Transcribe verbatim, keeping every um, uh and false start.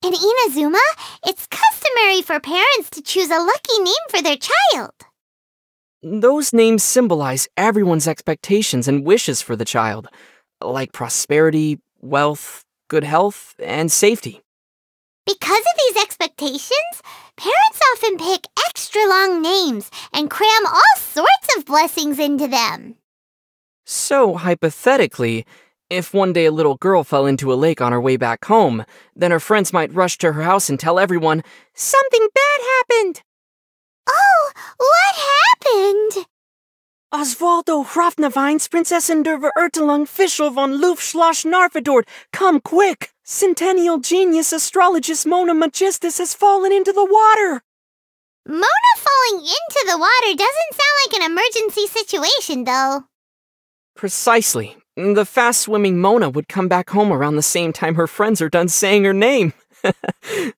In Inazuma, it's customary for parents to choose a lucky name for their child. Those names symbolize everyone's expectations and wishes for the child, like prosperity, wealth, good health, and safety. Because of these expectations, parents often pick extra long names and cram all sorts of blessings into them. So, hypothetically, if one day a little girl fell into a lake on her way back home, then her friends might rush to her house and tell everyone, "Something bad happened!" Oh, what happened? Osvaldo Hrafnavines, Prinzessin der Verurteilung Fischl von Luftschloss Narfadort, come quick! Centennial genius astrologist Mona Magistus has fallen into the water! Mona falling into the water doesn't sound like an emergency situation, though. Precisely. The fast-swimming Mona would come back home around the same time her friends are done saying her name.